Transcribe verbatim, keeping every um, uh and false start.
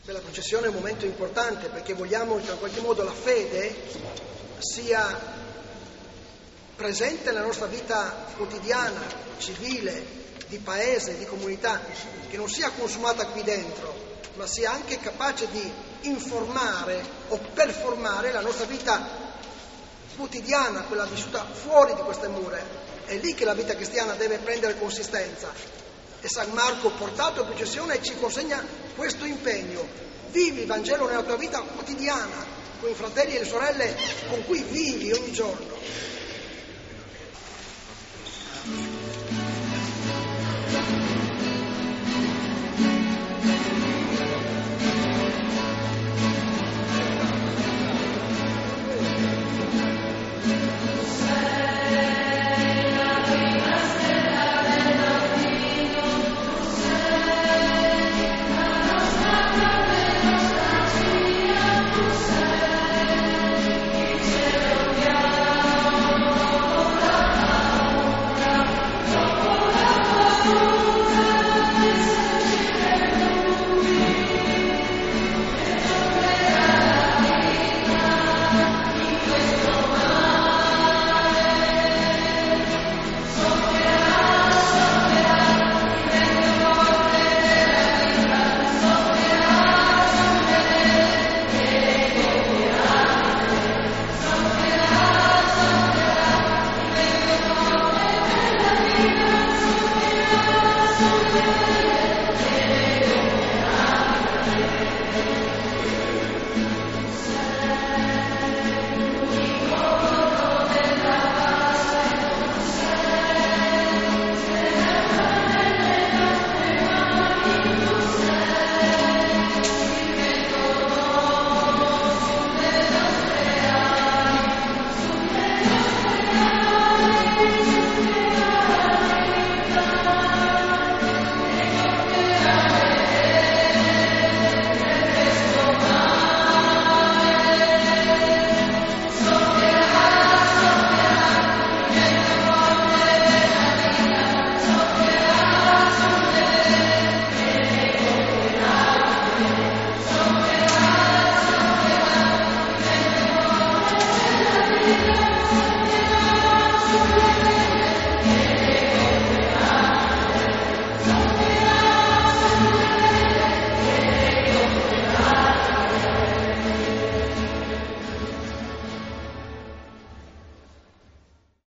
Beh, la processione è un momento importante perché vogliamo che in qualche modo la fede sia presente nella nostra vita quotidiana, civile, di paese, di comunità, che non sia consumata qui dentro, ma sia anche capace di informare o performare la nostra vita quotidiana, quella vissuta fuori di queste mura. È lì che la vita cristiana deve prendere consistenza. E San Marco, portato in processione, ci consegna questo impegno: vivi il Vangelo nella tua vita quotidiana, con i fratelli e le sorelle con cui vivi ogni giorno.